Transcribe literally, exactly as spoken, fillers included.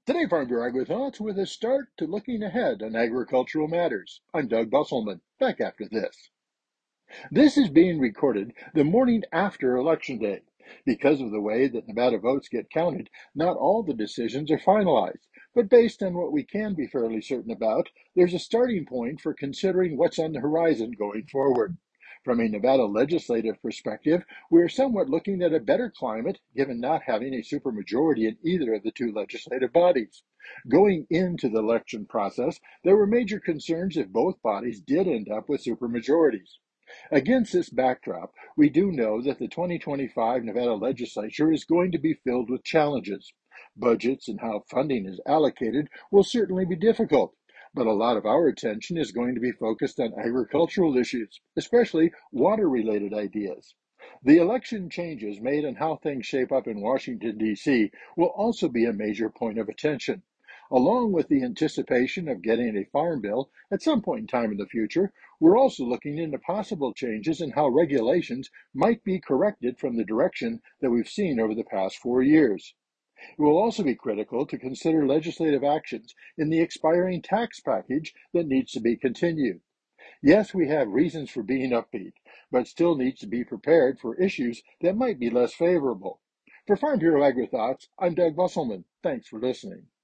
Today, Farm Bureau Agri Thoughts with a start to looking ahead on agricultural matters. I'm Doug Busselman, back after this. This is being recorded the morning after Election Day. Because of the way that Nevada votes get counted, not all the decisions are finalized. But based on what we can be fairly certain about, there's a starting point for considering what's on the horizon going forward. From a Nevada legislative perspective, we're somewhat looking at a better climate given not having a supermajority in either of the two legislative bodies. Going into the election process, there were major concerns if both bodies did end up with supermajorities. Against this backdrop, we do know that the twenty twenty-five Nevada legislature is going to be filled with challenges. Budgets and how funding is allocated will certainly be difficult, but a lot of our attention is going to be focused on agricultural issues, especially water-related ideas. The election changes made on how things shape up in Washington, D C will also be a major point of attention. Along with the anticipation of getting a farm bill at some point in time in the future, we're also looking into possible changes in how regulations might be corrected from the direction that we've seen over the past four years. It will also be critical to consider legislative actions in the expiring tax package that needs to be continued. Yes, we have reasons for being upbeat, but still needs to be prepared for issues that might be less favorable. For Farm Bureau Agri Thoughts, I'm Doug Busselman. Thanks for listening.